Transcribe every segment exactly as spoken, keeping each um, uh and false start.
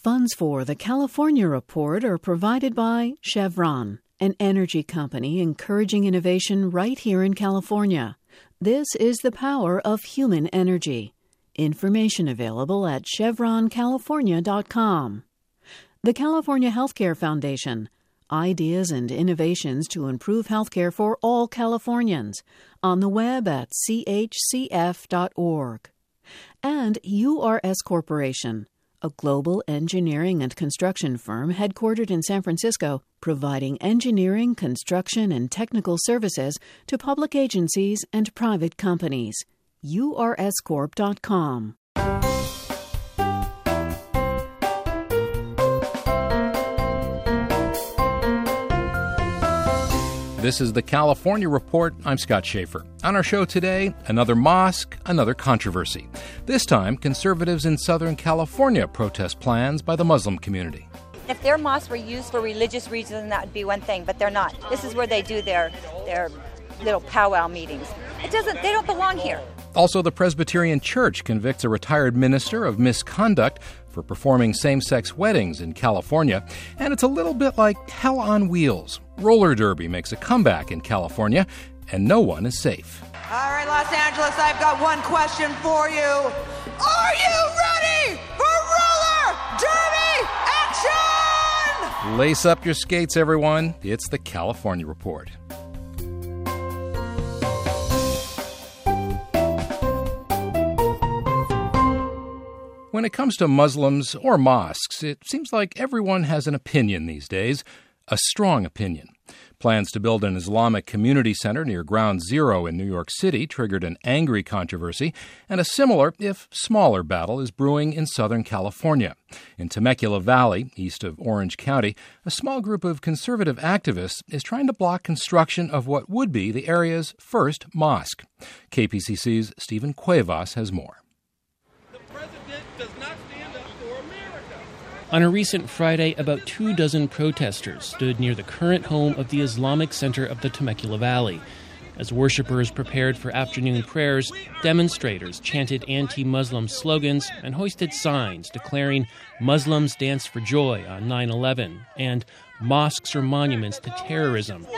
Funds for the California Report are provided by Chevron, an energy company encouraging innovation right here in California. This is the power of human energy. Information available at chevron california dot com. The California Healthcare Foundation. Ideas and innovations to improve healthcare for all Californians. On the web at c h c f dot org. And U R S Corporation, a global engineering and construction firm headquartered in San Francisco, providing engineering, construction, and technical services to public agencies and private companies. U R S corp dot com. This is the California Report. I'm Scott Schaefer. On our show today, another mosque, another controversy. This time, conservatives in Southern California protest plans by the Muslim community. If their mosques were used for religious reasons, that would be one thing, but they're not. This is where they do their their little powwow meetings. It doesn't. They don't belong here. Also, the Presbyterian Church convicts a retired minister of misconduct for performing same-sex weddings in California. And it's a little bit like hell on wheels. Roller derby makes a comeback in California, and no one is safe. All right, Los Angeles, I've got one question for you. Are you ready for roller derby action? Lace up your skates, everyone. It's the California Report. When it comes to Muslims or mosques, it seems like everyone has an opinion these days, a strong opinion. Plans to build an Islamic community center near Ground Zero in New York City triggered an angry controversy, and a similar, if smaller, battle is brewing in Southern California. In Temecula Valley, east of Orange County, a small group of conservative activists is trying to block construction of what would be the area's first mosque. K P C C's Stephen Cuevas has more. On a recent Friday, about two dozen protesters stood near the current home of the Islamic Center of the Temecula Valley. As worshippers prepared for afternoon prayers, demonstrators chanted anti-Muslim slogans and hoisted signs declaring Muslims dance for joy on nine eleven and mosques are monuments to terrorism.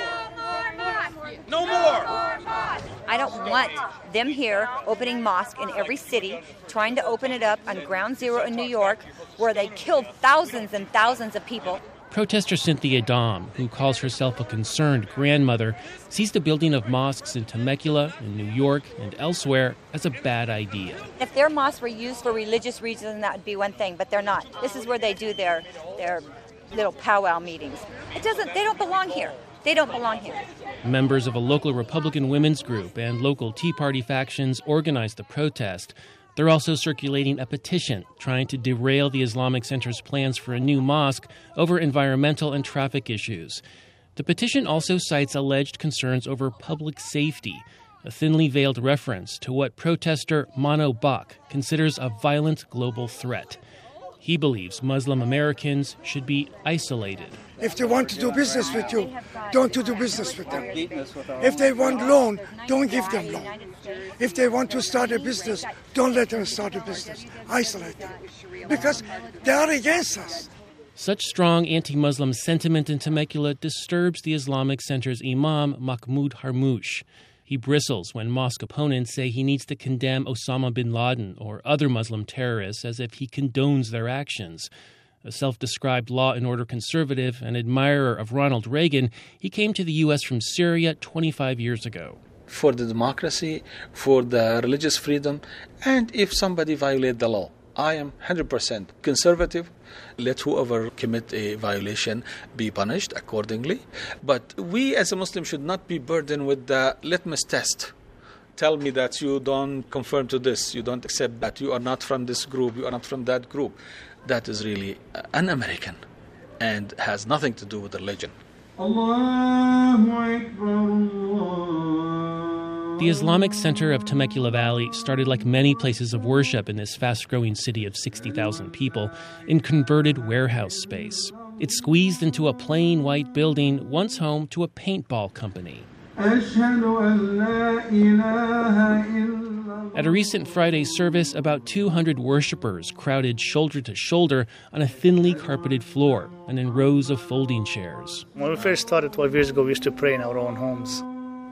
No more! I don't want them here opening mosque in every city, trying to open it up on Ground Zero in New York, where they killed thousands and thousands of people. Protester Cynthia Dom, who calls herself a concerned grandmother, sees the building of mosques in Temecula, in New York, and elsewhere as a bad idea. If their mosques were used for religious reasons, that would be one thing, but they're not. This is where they do their their little powwow meetings. It doesn't. They don't belong here. They don't belong here. Members of a local Republican women's group and local Tea Party factions organized the protest. They're also circulating a petition trying to derail the Islamic Center's plans for a new mosque over environmental and traffic issues. The petition also cites alleged concerns over public safety, a thinly veiled reference to what protester Mano Bach considers a violent global threat. He believes Muslim Americans should be isolated. If they want to do business with you, don't do business with them. If they want loan, don't give them loan. If they want to start a business, don't let them start a business. Isolate them. Because they are against us. Such strong anti-Muslim sentiment in Temecula disturbs the Islamic Center's Imam Mahmoud Harmouche. He bristles when mosque opponents say he needs to condemn Osama bin Laden or other Muslim terrorists as if he condones their actions. A self-described law and order conservative and admirer of Ronald Reagan, he came to the U S from Syria twenty-five years ago. For the democracy, for the religious freedom, and if somebody violates the law, I am one hundred percent conservative. Let whoever commit a violation be punished accordingly. But we as a Muslim should not be burdened with the litmus test. Tell me that you don't conform to this, you don't accept that, you are not from this group, you are not from that group. That is really un-American and has nothing to do with religion. The Islamic Center of Temecula Valley started like many places of worship in this fast-growing city of sixty thousand people in converted warehouse space. It squeezed into a plain white building once home to a paintball company. At a recent Friday service, about two hundred worshipers crowded shoulder to shoulder on a thinly carpeted floor and in rows of folding chairs. When we first started twelve years ago, we used to pray in our own homes,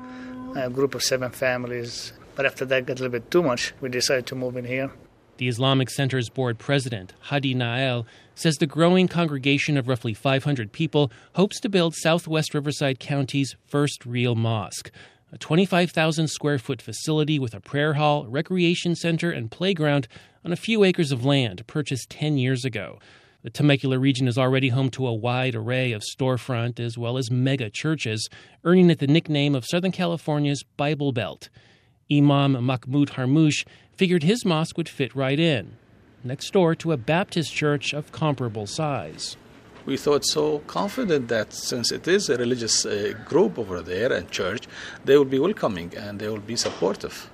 a group of seven families. But after that got a little bit too much, we decided to move in here. The Islamic Center's board president, Hadi Nael, says the growing congregation of roughly five hundred people hopes to build Southwest Riverside County's first real mosque, a twenty-five thousand square foot facility with a prayer hall, recreation center, and playground on a few acres of land purchased ten years ago. The Temecula region is already home to a wide array of storefront as well as mega churches, earning it the nickname of Southern California's Bible Belt. Imam Mahmoud Harmouche figured his mosque would fit right in, next door to a Baptist church of comparable size. We thought so confident that since it is a religious uh, group over there and church, they will be welcoming and they will be supportive.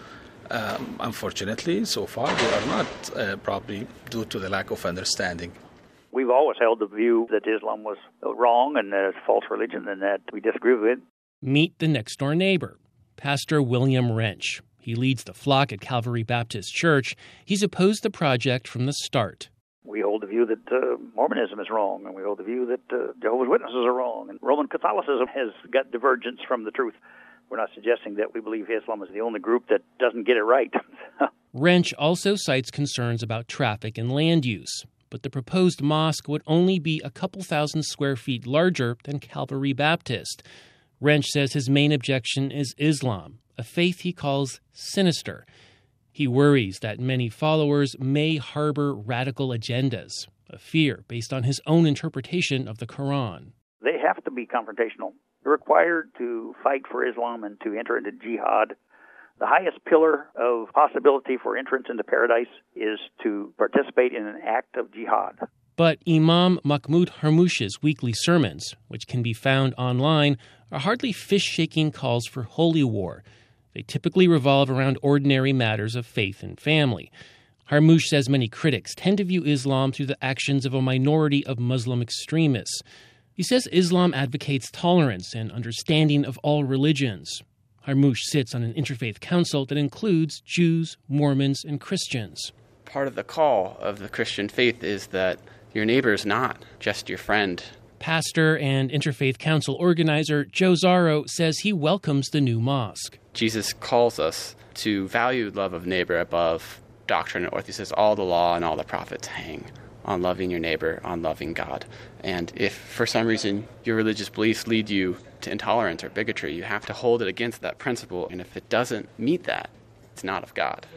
Um, unfortunately, so far they are not, uh, probably due to the lack of understanding. We've always held the view that Islam was wrong and that it's a false religion and that we disagree with it. Meet the next-door neighbor, Pastor William Wrench. He leads the flock at Calvary Baptist Church. He's opposed the project from the start. We hold the view that uh, Mormonism is wrong, and we hold the view that uh, Jehovah's Witnesses are wrong, and Roman Catholicism has got divergence from the truth. We're not suggesting that we believe Islam is the only group that doesn't get it right. Wrench also cites concerns about traffic and land use, but the proposed mosque would only be a couple thousand square feet larger than Calvary Baptist. Wrench says his main objection is Islam, a faith he calls sinister. He worries that many followers may harbor radical agendas, a fear based on his own interpretation of the Quran. They have to be confrontational. They're required to fight for Islam and to enter into jihad. The highest pillar of possibility for entrance into paradise is to participate in an act of jihad. But Imam Mahmoud Harmouche's weekly sermons, which can be found online, are hardly fish-shaking calls for holy war. They typically revolve around ordinary matters of faith and family. Harmouche says many critics tend to view Islam through the actions of a minority of Muslim extremists. He says Islam advocates tolerance and understanding of all religions. Harmouche sits on an interfaith council that includes Jews, Mormons, and Christians. Part of the call of the Christian faith is that your neighbor is not just your friend. Pastor and Interfaith Council organizer Joe Zarro says he welcomes the new mosque. Jesus calls us to value love of neighbor above doctrine and oath. He says all the law and all the prophets hang on loving your neighbor, on loving God. And if for some reason your religious beliefs lead you to intolerance or bigotry, you have to hold it against that principle. And if it doesn't meet that, it's not of God.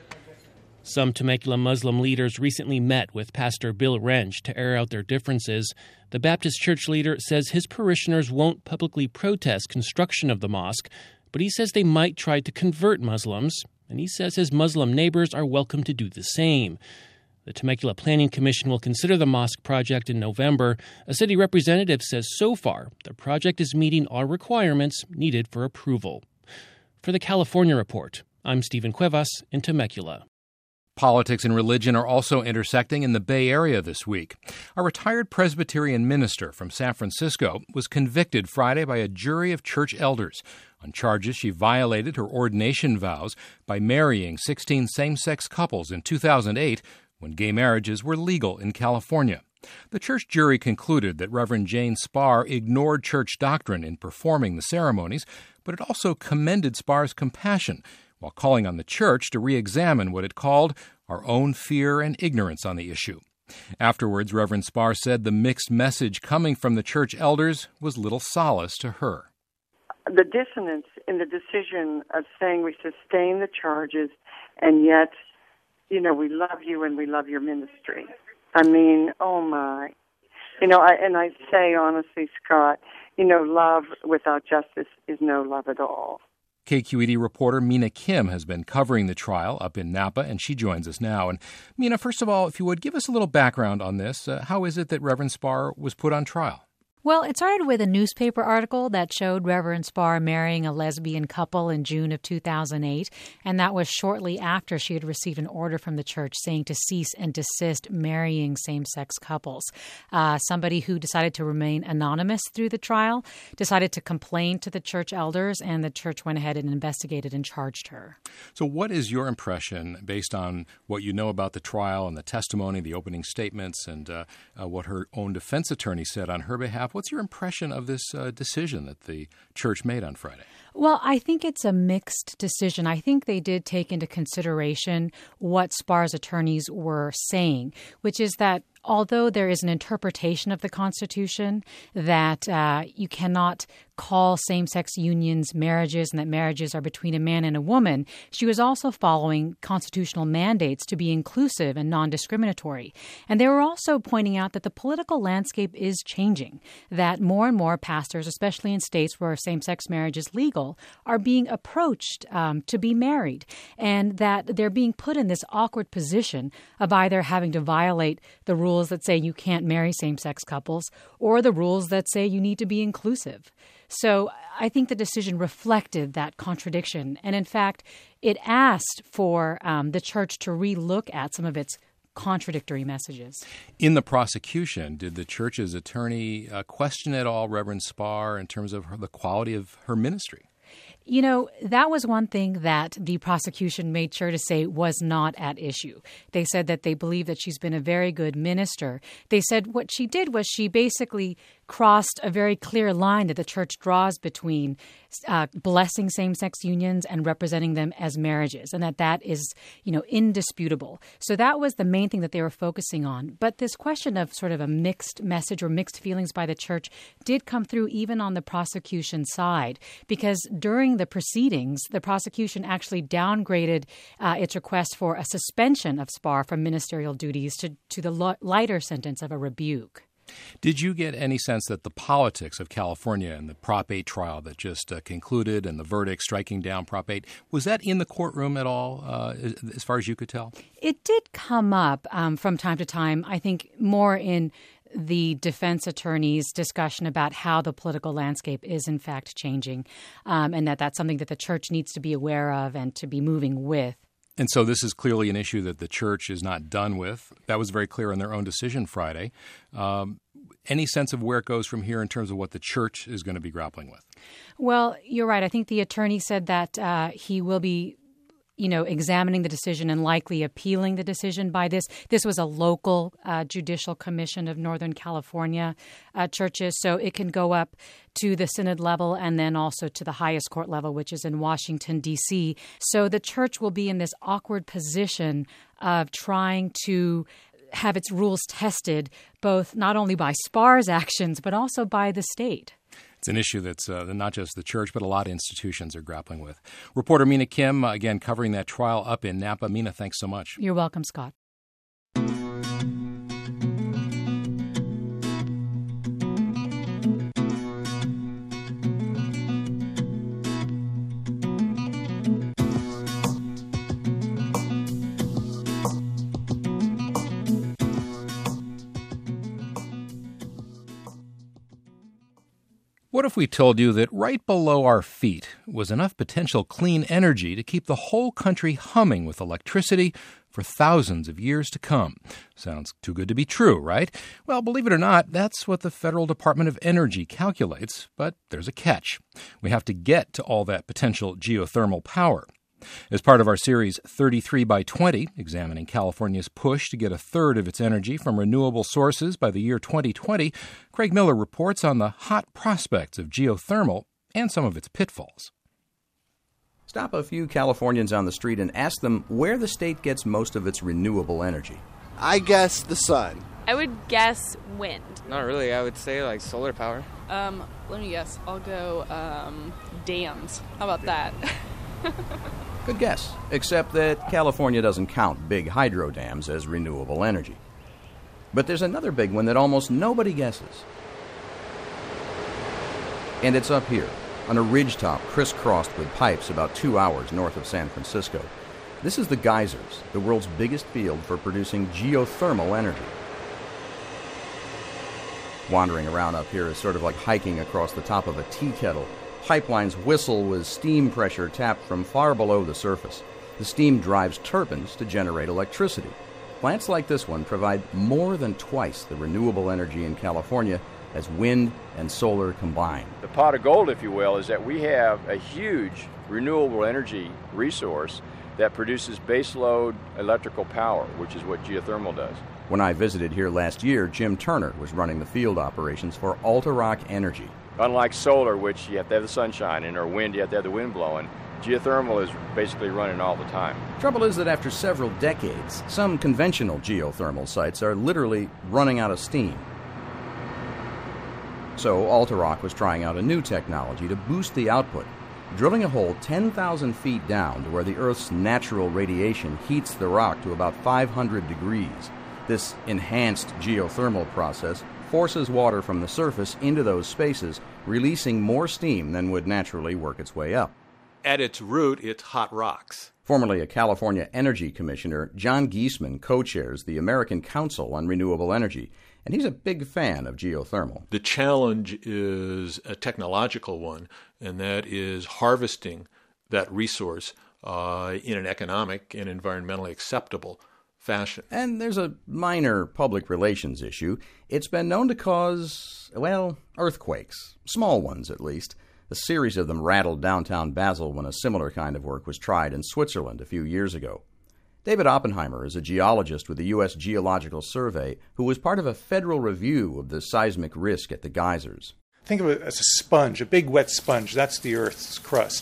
Some Temecula Muslim leaders recently met with Pastor Bill Wrench to air out their differences. The Baptist church leader says his parishioners won't publicly protest construction of the mosque, but he says they might try to convert Muslims, and he says his Muslim neighbors are welcome to do the same. The Temecula Planning Commission will consider the mosque project in November. A city representative says so far the project is meeting all requirements needed for approval. For the California Report, I'm Stephen Cuevas in Temecula. Politics and religion are also intersecting in the Bay Area this week. A retired Presbyterian minister from San Francisco was convicted Friday by a jury of church elders on charges she violated her ordination vows by marrying sixteen same-sex couples in two thousand eight when gay marriages were legal in California. The church jury concluded that Reverend Jane Spar ignored church doctrine in performing the ceremonies, but it also commended Spar's compassion while calling on the church to re-examine what it called our own fear and ignorance on the issue. Afterwards, Reverend Spar said the mixed message coming from the church elders was little solace to her. The dissonance in the decision of saying we sustain the charges and yet, you know, we love you and we love your ministry. I mean, oh my. You know, I, and I say honestly, Scott, you know, love without justice is no love at all. K Q E D reporter Mina Kim has been covering the trial up in Napa, and she joins us now. And Mina, first of all, if you would, give us a little background on this. Uh, how is it that Reverend Spar was put on trial? Well, it started with a newspaper article that showed Reverend Spar marrying a lesbian couple in June of two thousand eight, and that was shortly after she had received an order from the church saying to cease and desist marrying same-sex couples. Uh, somebody who decided to remain anonymous through the trial decided to complain to the church elders, and the church went ahead and investigated and charged her. So what is your impression, based on what you know about the trial and the testimony, the opening statements, and uh, uh, what her own defense attorney said on her behalf? What's your impression of this uh, decision that the church made on Friday? Well, I think it's a mixed decision. I think they did take into consideration what Spar's attorneys were saying, which is that although there is an interpretation of the Constitution that uh, you cannot call same-sex unions marriages and that marriages are between a man and a woman, she was also following constitutional mandates to be inclusive and non-discriminatory. And they were also pointing out that the political landscape is changing, that more and more pastors, especially in states where same-sex marriage is legal, are being approached um, to be married, and that they're being put in this awkward position of either having to violate the rules that say you can't marry same-sex couples or the rules that say you need to be inclusive. So I think the decision reflected that contradiction. And in fact, it asked for um, the church to relook at some of its contradictory messages. In the prosecution, did the church's attorney uh, question at all Reverend Spar in terms of her, the quality of her ministry? You know, that was one thing that the prosecution made sure to say was not at issue. They said that they believe that she's been a very good minister. They said what she did was she basically crossed a very clear line that the church draws between uh, blessing same-sex unions and representing them as marriages, and that that is, you know, indisputable. So that was the main thing that they were focusing on. But this question of sort of a mixed message or mixed feelings by the church did come through even on the prosecution side, because during the proceedings, the prosecution actually downgraded uh, its request for a suspension of Spar from ministerial duties to, to the lo- lighter sentence of a rebuke. Did you get any sense that the politics of California and the Prop eight trial that just uh, concluded and the verdict striking down Prop eight, was that in the courtroom at all, uh, as far as you could tell? It did come up um, from time to time, I think more in the defense attorney's discussion about how the political landscape is in fact changing, um, and that that's something that the church needs to be aware of and to be moving with. And so this is clearly an issue that the church is not done with. That was very clear in their own decision Friday. Um, any sense of where it goes from here in terms of what the church is going to be grappling with? Well, you're right. I think the attorney said that uh, he will be you know, examining the decision and likely appealing the decision by this. This was a local uh, judicial commission of Northern California uh, churches, so it can go up to the synod level and then also to the highest court level, which is in Washington, D C. So the church will be in this awkward position of trying to have its rules tested, both not only by Spar's actions, but also by the state. It's an issue that's uh, not just the church, but a lot of institutions are grappling with. Reporter Mina Kim, uh, again, covering that trial up in Napa. Mina, thanks so much. You're welcome, Scott. What if we told you that right below our feet was enough potential clean energy to keep the whole country humming with electricity for thousands of years to come? Sounds too good to be true, right? Well, believe it or not, that's what the Federal Department of Energy calculates, but there's a catch. We have to get to all that potential geothermal power. As part of our series thirty-three by twenty, examining California's push to get a third of its energy from renewable sources by the year twenty twenty, Craig Miller reports on the hot prospects of geothermal and some of its pitfalls. Stop a few Californians on the street and ask them where the state gets most of its renewable energy. I guess the sun. I would guess wind. Not really. I would say like solar power. Um, let me guess. I'll go um, dams. How about that? Good guess, except that California doesn't count big hydro dams as renewable energy. But there's another big one that almost nobody guesses. And it's up here, on a ridgetop crisscrossed with pipes about two hours north of San Francisco. This is the Geysers, the world's biggest field for producing geothermal energy. Wandering around up here is sort of like hiking across the top of a tea kettle. Pipelines whistle with steam pressure tapped from far below the surface. The steam drives turbines to generate electricity. Plants like this one provide more than twice the renewable energy in California as wind and solar combined. The pot of gold, if you will, is that we have a huge renewable energy resource that produces baseload electrical power, which is what geothermal does. When I visited here last year, Jim Turner was running the field operations for Alterac Energy. Unlike solar, which you have to have the sunshine, and or wind, you have to have the wind blowing, geothermal is basically running all the time. Trouble is that after several decades, some conventional geothermal sites are literally running out of steam. So Alterac was trying out a new technology to boost the output, drilling a hole ten thousand feet down to where the Earth's natural radiation heats the rock to about five hundred degrees. This enhanced geothermal process forces water from the surface into those spaces, releasing more steam than would naturally work its way up. At its root, it's hot rocks. Formerly a California Energy Commissioner, John Giesman co-chairs the American Council on Renewable Energy, and he's a big fan of geothermal. The challenge is a technological one, and that is harvesting that resource uh, in an economic and environmentally acceptable fashion. And there's a minor public relations issue. It's been known to cause, well, earthquakes. Small ones, at least. A series of them rattled downtown Basel when a similar kind of work was tried in Switzerland a few years ago. David Oppenheimer is a geologist with the U S Geological Survey who was part of a federal review of the seismic risk at the geysers. Think of it as a sponge, a big wet sponge. That's the Earth's crust.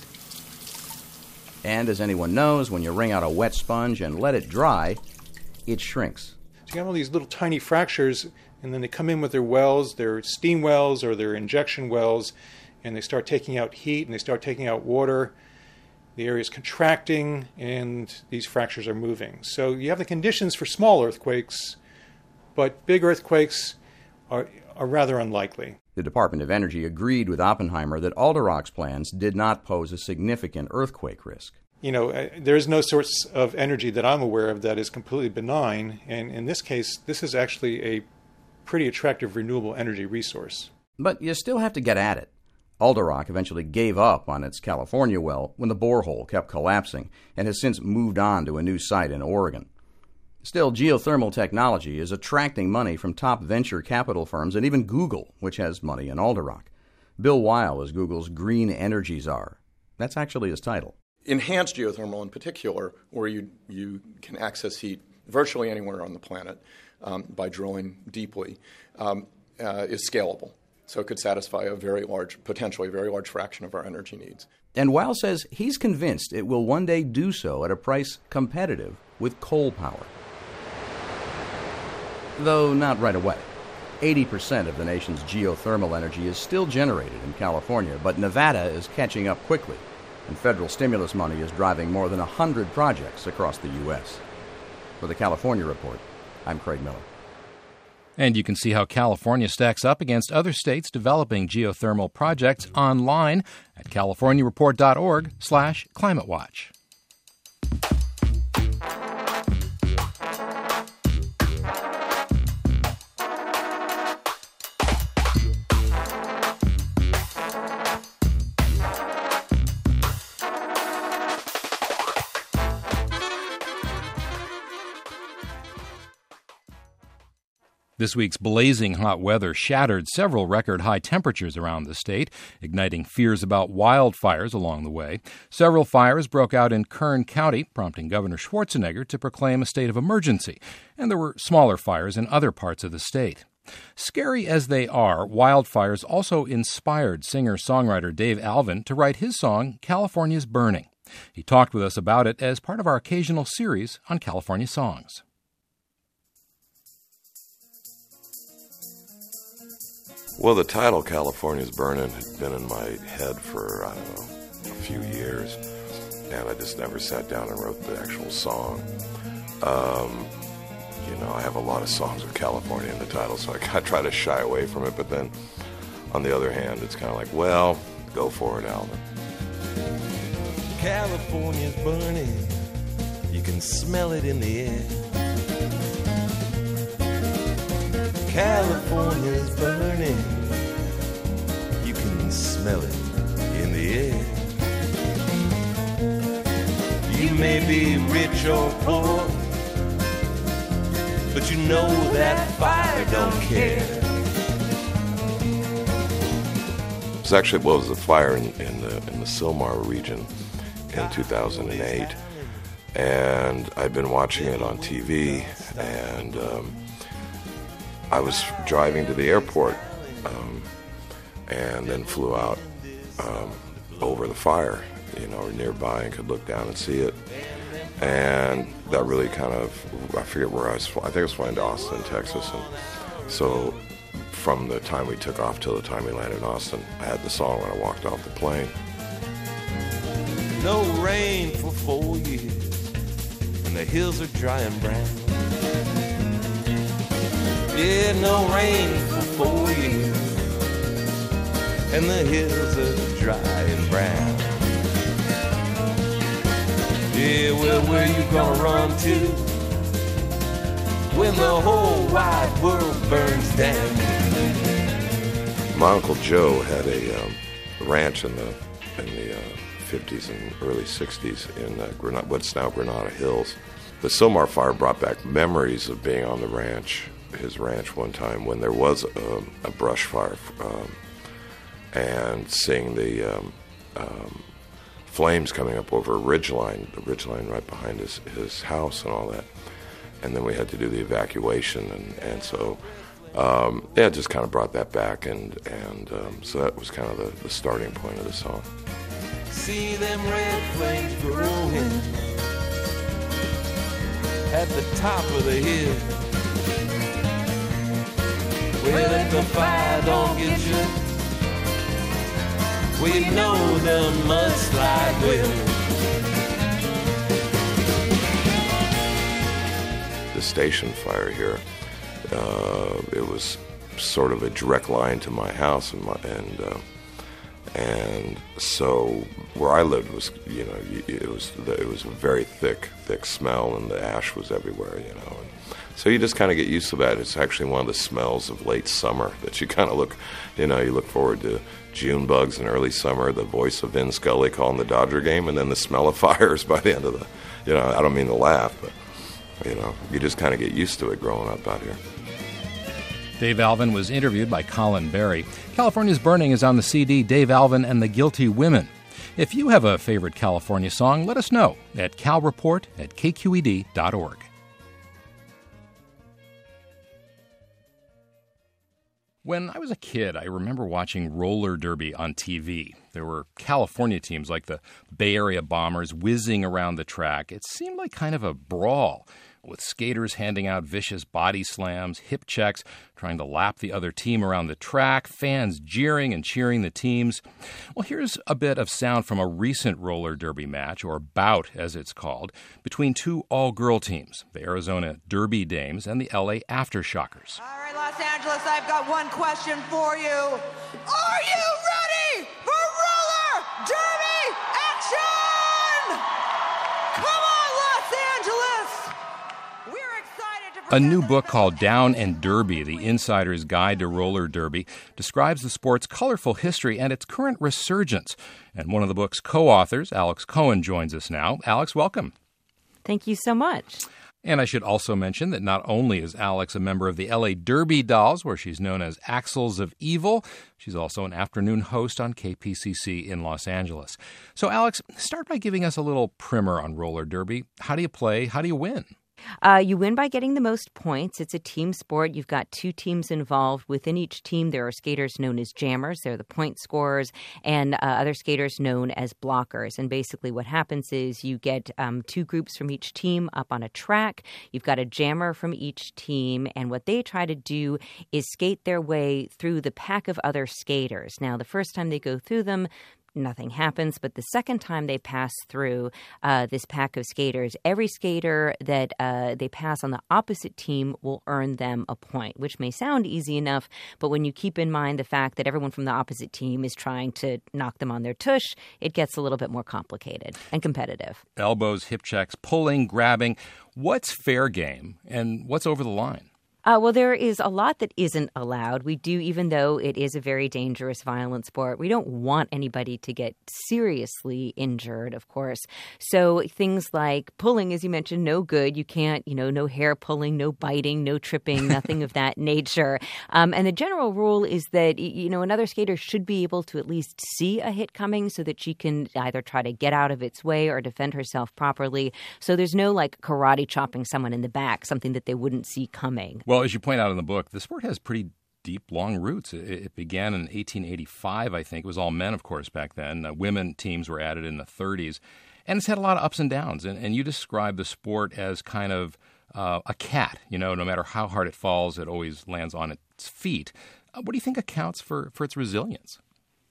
And as anyone knows, when you wring out a wet sponge and let it dry, it shrinks. So you have all these little tiny fractures, and then they come in with their wells, their steam wells or their injection wells, and they start taking out heat and they start taking out water. The area is contracting and these fractures are moving. So you have the conditions for small earthquakes, but big earthquakes are, are rather unlikely. The Department of Energy agreed with Oppenheimer that Alterac's plans did not pose a significant earthquake risk. You know, uh, there's no source of energy that I'm aware of that is completely benign, and in this case, this is actually a pretty attractive renewable energy resource. But you still have to get at it. Alterac eventually gave up on its California well when the borehole kept collapsing and has since moved on to a new site in Oregon. Still, geothermal technology is attracting money from top venture capital firms and even Google, which has money in Alterac. Bill Weil is Google's Green Energy Czar. That's actually his title. Enhanced geothermal in particular, where you, you can access heat virtually anywhere on the planet um, by drilling deeply, um, uh, is scalable. So it could satisfy a very large, potentially a very large fraction of our energy needs. And Weil says he's convinced it will one day do so at a price competitive with coal power. Though not right away. eighty percent of the nation's geothermal energy is still generated in California, but Nevada is catching up quickly, and federal stimulus money is driving more than one hundred projects across the U S For the California Report, I'm Craig Miller. And you can see how California stacks up against other states developing geothermal projects online at californiareport.org slash climatewatch. This week's blazing hot weather shattered several record high temperatures around the state, igniting fears about wildfires along the way. Several fires broke out in Kern County, prompting Governor Schwarzenegger to proclaim a state of emergency, and there were smaller fires in other parts of the state. Scary as they are, wildfires also inspired singer-songwriter Dave Alvin to write his song, California's Burning. He talked with us about it as part of our occasional series on California songs. Well, the title California's Burning had been in my head for, I don't know, a few years, and I just never sat down and wrote the actual song. Um, you know, I have a lot of songs with California in the title, so I, I try to shy away from it, but then, on the other hand, it's kind of like, well, go for it, Alvin. California's burning, you can smell it in the air. California's burning. You can smell it in the air. You may be rich or poor, but you know that fire don't care. It's actually well, it was a fire in, in the in the Sylmar region in two thousand eight, and I'd been watching it on T V, and um, I was driving to the airport, um, and then flew out um, over the fire, you know, nearby, and could look down and see it. And that really kind of, I forget where I was, I think I was flying to Austin, Texas. And so from the time we took off till the time we landed in Austin, I had the song when I walked off the plane. No rain for four years, and the hills are dry and brown. Yeah, no rain for four years, and the hills are dry and brown. Yeah, well, where you gonna run to when the whole wide world burns down? My Uncle Joe had a um, ranch in the in the uh, fifties and early sixties in uh, Granada, what's now Granada Hills. The Sylmar fire brought back memories of being on the ranch, his ranch one time when there was a, a brush fire, um, and seeing the um, um, flames coming up over a ridgeline, the ridgeline right behind his, his house and all that. And then we had to do the evacuation, and, and so um, yeah, it just kind of brought that back, and, and um, so that was kind of the, the starting point of the song. See them red flames growing at the top of the hill. Well, if the fire don't get you, well, you know the mudslide will. The station fire here, uh, it was sort of a direct line to my house, and my, and uh, and so where I lived was, you know, it was it was a very thick, thick smell, and the ash was everywhere, you know. And so you just kind of get used to that. It's actually one of the smells of late summer that you kind of look, you know, you look forward to June bugs in early summer, the voice of Vin Scully calling the Dodger game, and then the smell of fires by the end of the, you know, I don't mean to laugh, but, you know, you just kind of get used to it growing up out here. Dave Alvin was interviewed by Colin Berry. California's Burning is on the C D Dave Alvin and the Guilty Women. If you have a favorite California song, let us know at calreport at k q e d dot org. When I was a kid, I remember watching roller derby on T V. There were California teams like the Bay Area Bombers whizzing around the track. It seemed like kind of a brawl, with skaters handing out vicious body slams, hip checks, trying to lap the other team around the track, fans jeering and cheering the teams. Well, here's a bit of sound from a recent roller derby match, or bout as it's called, between two all-girl teams, the Arizona Derby Dames and the L A Aftershockers. All right, Los Angeles, I've got one question for you. Are you ready for roller derby action? Come on, Los Angeles! A new book called Down and Derby, The Insider's Guide to Roller Derby, describes the sport's colorful history and its current resurgence. And one of the book's co-authors, Alex Cohen, joins us now. Alex, welcome. Thank you so much. And I should also mention that not only is Alex a member of the L A Derby Dolls, where she's known as Axles of Evil, she's also an afternoon host on K P C C in Los Angeles. So, Alex, start by giving us a little primer on roller derby. How do you play? How do you win? Uh, you win by getting the most points. It's a team sport. You've got two teams involved. Within each team, there are skaters known as jammers. They're the point scorers, and uh, other skaters known as blockers. And basically what happens is you get um, two groups from each team up on a track. You've got a jammer from each team, and what they try to do is skate their way through the pack of other skaters. Now, the first time they go through them, nothing happens, but the second time they pass through uh, this pack of skaters, every skater that uh, they pass on the opposite team will earn them a point, which may sound easy enough, but when you keep in mind the fact that everyone from the opposite team is trying to knock them on their tush, it gets a little bit more complicated and competitive. Elbows, hip checks, pulling, grabbing. What's fair game and what's over the line? Uh, well, there is a lot that isn't allowed. We do, even though it is a very dangerous, violent sport, we don't want anybody to get seriously injured, of course. So things like pulling, as you mentioned, no good. You can't, you know, no hair pulling, no biting, no tripping, nothing of that nature. Um, and the general rule is that, you know, another skater should be able to at least see a hit coming so that she can either try to get out of its way or defend herself properly. So there's no like karate chopping someone in the back, something that they wouldn't see coming. Well, as you point out in the book, the sport has pretty deep, long roots. It, it began in eighteen eighty-five, I think. It was all men, of course, back then. Uh, women teams were added in the thirties. And it's had a lot of ups and downs. And, and you describe the sport as kind of uh, a cat. You know, no matter how hard it falls, it always lands on its feet. Uh, what do you think accounts for, for its resilience?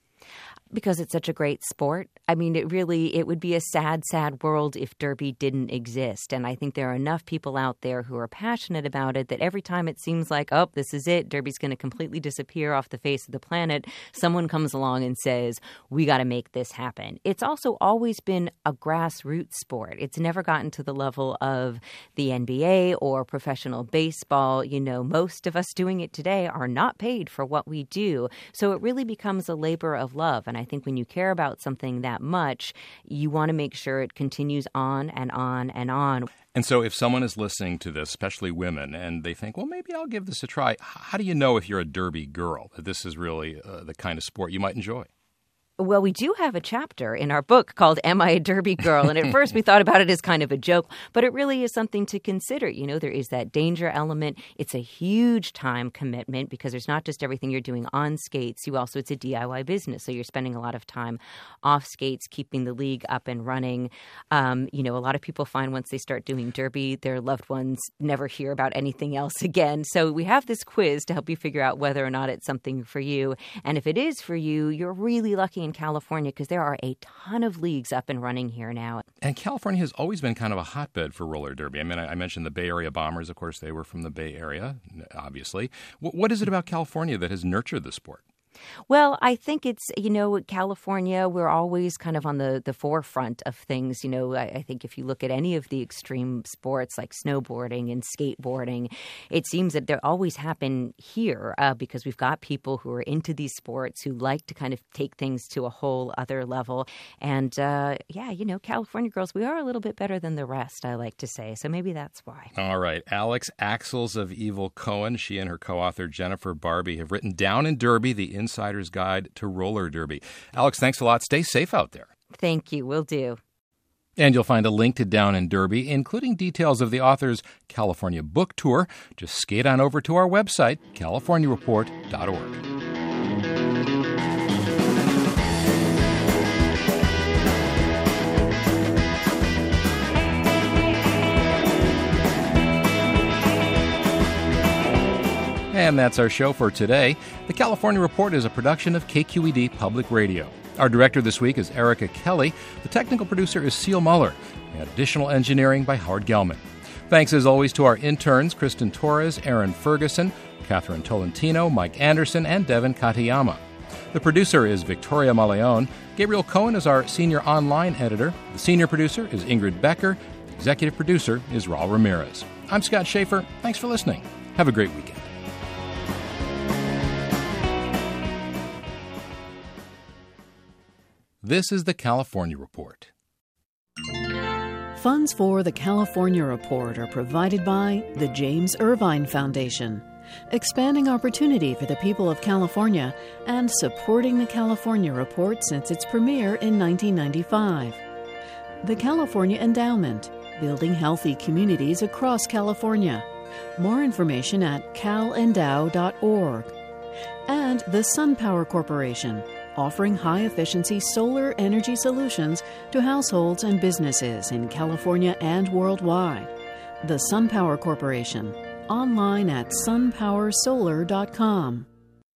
Because it's such a great sport. I mean, it really, it would be a sad, sad world if Derby didn't exist. And I think there are enough people out there who are passionate about it that every time it seems like, oh, this is it, Derby's going to completely disappear off the face of the planet, someone comes along and says, we got to make this happen. It's also always been a grassroots sport. It's never gotten to the level of the N B A or professional baseball. You know, most of us doing it today are not paid for what we do. So it really becomes a labor of love. And I think when you care about something that much, you want to make sure it continues on and on and on. And so if someone is listening to this, especially women, and they think, well, maybe I'll give this a try, how do you know if you're a Derby girl, that this is really uh, the kind of sport you might enjoy? Well, we do have a chapter in our book called Am I a Derby Girl? And at first we thought about it as kind of a joke, but it really is something to consider. You know, there is that danger element. It's a huge time commitment because there's not just everything you're doing on skates. You also, it's a D I Y business. So you're spending a lot of time off skates, keeping the league up and running. Um, you know, a lot of people find once they start doing Derby, their loved ones never hear about anything else again. So we have this quiz to help you figure out whether or not it's something for you. And if it is for you, you're really lucky in California because there are a ton of leagues up and running here now. And California has always been kind of a hotbed for roller derby. I mean, I mentioned the Bay Area Bombers. Of course, they were from the Bay Area, obviously. What is it about California that has nurtured the sport? Well, I think it's, you know, California, we're always kind of on the, the forefront of things. You know, I, I think if you look at any of the extreme sports like snowboarding and skateboarding, it seems that they always happen here uh, because we've got people who are into these sports who like to kind of take things to a whole other level. And uh, yeah, you know, California girls, we are a little bit better than the rest, I like to say. So maybe that's why. All right. Alex Axels of Evil Cohen, she and her co-author Jennifer Barbie have written Down in Derby, the Insider's Guide to Roller Derby. Alex, thanks a lot. Stay safe out there. Thank you. Will do. And you'll find a link to Down in Derby, including details of the author's California book tour. Just skate on over to our website, california report dot org. And that's our show for today. The California Report is a production of K Q E D Public Radio. Our director this week is Erica Kelly. The technical producer is Seal Muller. We had additional engineering by Howard Gelman. Thanks as always to our interns, Kristen Torres, Aaron Ferguson, Catherine Tolentino, Mike Anderson, and Devin Katayama. The producer is Victoria Maleon. Gabriel Cohen is our senior online editor. The senior producer is Ingrid Becker. The executive producer is Raul Ramirez. I'm Scott Schaefer. Thanks for listening. Have a great weekend. This is the California Report. Funds for the California Report are provided by the James Irvine Foundation, expanding opportunity for the people of California and supporting the California Report since its premiere in nineteen ninety-five. The California Endowment, building healthy communities across California. More information at cal endow dot org. And the SunPower Corporation, offering high-efficiency solar energy solutions to households and businesses in California and worldwide. The SunPower Corporation, online at sun power solar dot com.